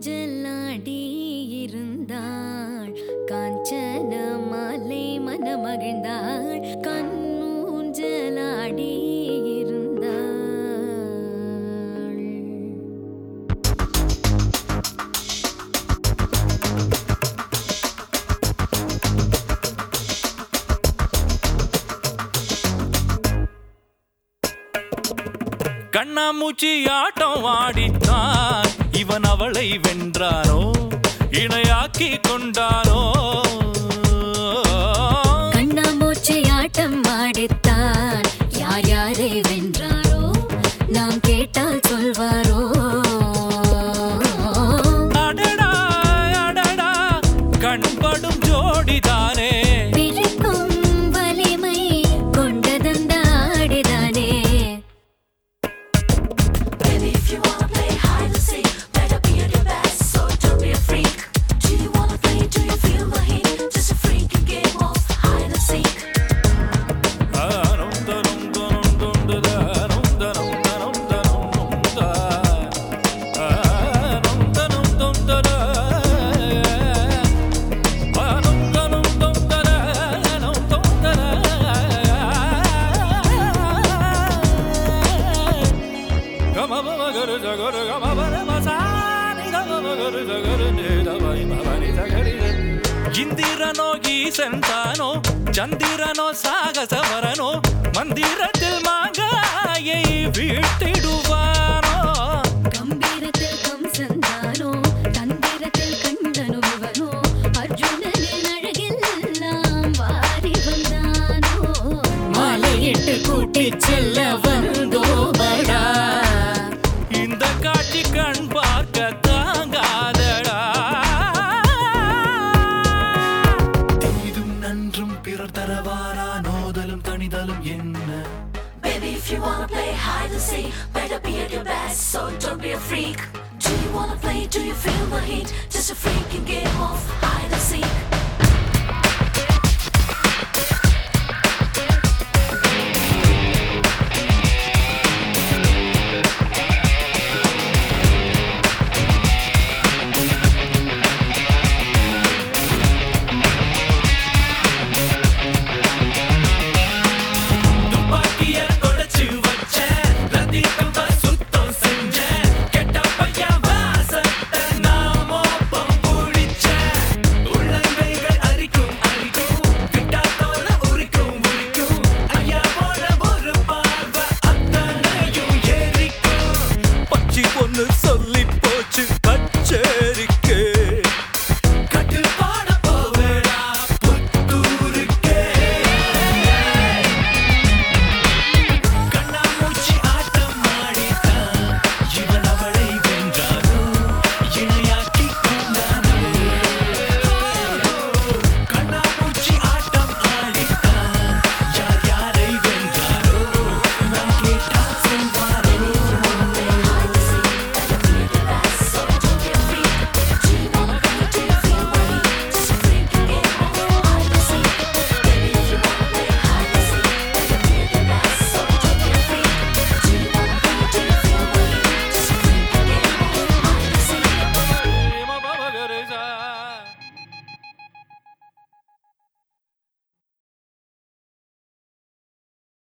ஊஞ்சலாடி இருந்தாள் காஞ்சன மாலை மனமகிழ்ந்தாள் கண்ணூஞ்சலாடி இருந்தாள். கண்ணாமூச்சி ஆட்டம் ஆடித்தான் இவன் அவளை வென்றானோ இணையாக்கி கொண்டானோ. கண்ணாமூச்சி ஆட்டம் ஆடித்தான் யார் யாரை வென்றாரோ நாம் கேட்டால் சொல்வாரோ. அடடா அடடா கண்படும் ஜோடிதானே பிரிக்கும் வலிமை கொண்டதந்த ஆடிதானே. இந்திரனோ ஈசன்தானோ சந்திரனோ சாகசவரனோ மந்திரத்தில் மாங்காயை வீழ்த்திடுவானோ. கம்பீரத்தில் கம்சந்தானோ தந்திரத்தில் கண்டனோ இவனோ அர்ஜுனனின் அழகெல்லாம் வாரி வந்தானோ. மாலையிட்டு கூட்டிச் செல்ல வந்தோ படா இந்த காட்சி கண் பார்க்க தாங்காதடா. தீதும் நன்றும் பிறர் தரவாரா நோதலும் தனிதலும் என்ன. Baby, if you wanna play hide and seek, better be at your best, so don't be a freak. Do you wanna play? Do you feel the heat? Just a freaking game of hide and seek. சொல்லி